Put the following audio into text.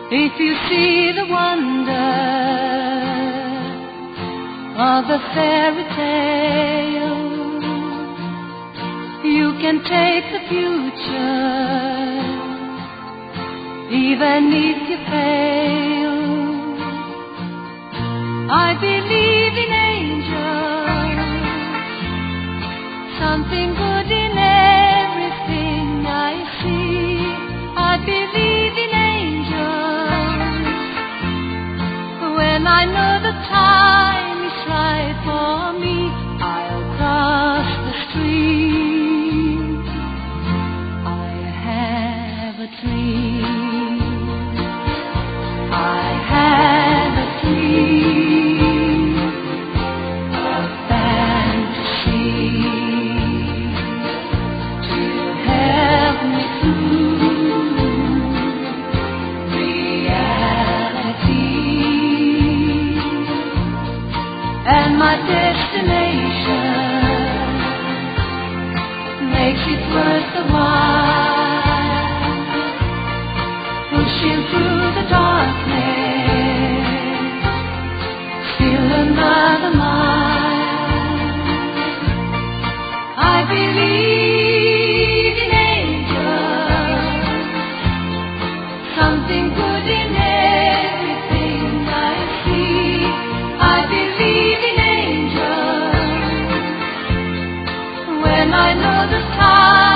If you see the wonder of a fairy tale, you can take the future, even if you fail. I believe in angels, something good in everything I see. I believe in angels, when I know the time is right for me, I'll cross the street. I have a dream. I have a dream of fantasy to help me through reality, and my destination makes it worth the while, pushing through the darkness, still another mile. I believe in angels, something good in everything I see. I believe in angels, when I know the time